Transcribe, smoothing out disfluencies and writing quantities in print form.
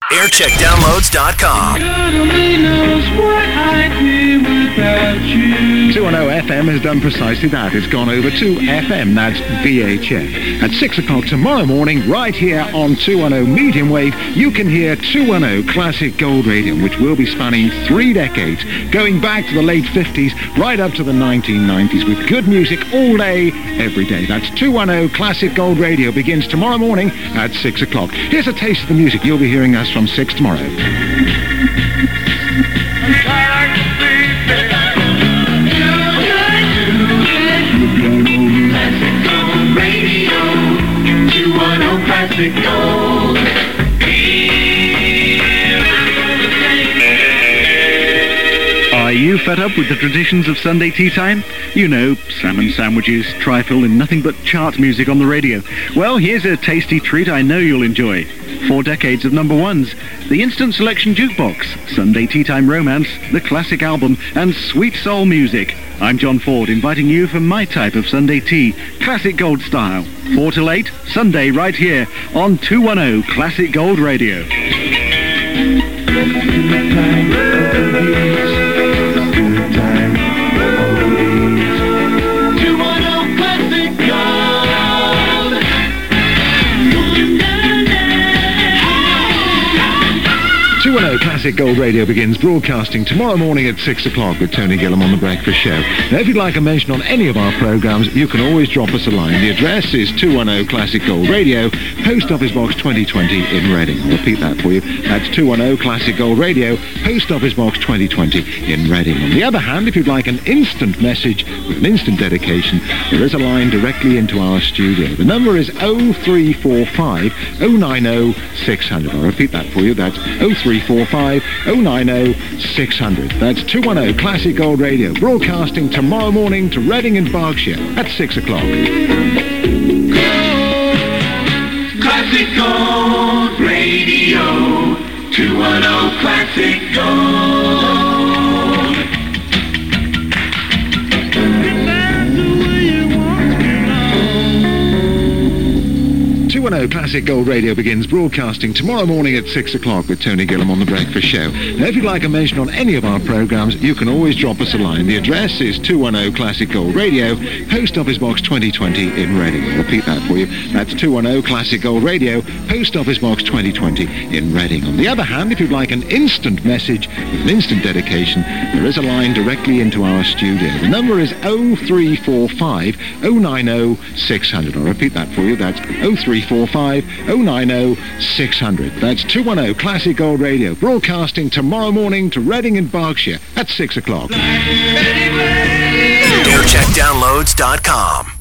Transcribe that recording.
Aircheckdownloads.com. 210 FM has done precisely that. It's gone over to FM. That's VHF. At 6 o'clock tomorrow morning, right here on 210 Medium Wave, you can hear 210 Classic Gold Radio, which will be spanning 3 decades, going back to the late 50s, right up to the 1990s, with good music all day, every day. That's 210 Classic Gold Radio. Begins tomorrow morning at 6 o'clock. Here's a taste of the music. You'll be hearing us from 6 tomorrow. Classic Gold. Are you fed up with the traditions of Sunday tea time? You know, salmon sandwiches, trifle, and nothing but chart music on the radio. Well, here's a tasty treat I know you'll enjoy. 4 decades of number ones. The Instant Selection Jukebox, Sunday Tea Time Romance, the classic album, and sweet soul music. I'm John Ford, inviting you for my type of Sunday tea, classic gold style. 4 till 8, Sunday, right here on 210 Classic Gold Radio. Classic Gold Radio begins broadcasting tomorrow morning at 6 o'clock with Tony Gillam on The Breakfast Show. Now, if you'd like a mention on any of our programmes, you can always drop us a line. The address is 210 Classic Gold Radio, Post Office Box 2020 in Reading. I'll repeat that for you. That's 210 Classic Gold Radio, Post Office Box 2020 in Reading. On the other hand, if you'd like an instant message with an instant dedication, there is a line directly into our studio. The number is 0345 090 600. I'll repeat that for you. That's 0345 090 600. That's 210 Classic Gold Radio, broadcasting tomorrow morning to Reading and Berkshire at 6 o'clock. Classic Gold Radio, 210 Classic Gold. 210 Classic Gold Radio begins broadcasting tomorrow morning at 6 o'clock with Tony Gillam on The Breakfast Show. Now, if you'd like a mention on any of our programmes, you can always drop us a line. The address is 210 Classic Gold Radio, Post Office Box 2020 in Reading. I'll repeat that for you. That's 210 Classic Gold Radio, Post Office Box 2020 in Reading. On the other hand, if you'd like an instant message with an instant dedication, there is a line directly into our studio. The number is 0345 090 600. I'll repeat that for you. That's 0345 090 600. That's 210 Classic Gold Radio, broadcasting tomorrow morning to Reading and Berkshire at 6 o'clock. Aircheckdownloads.com.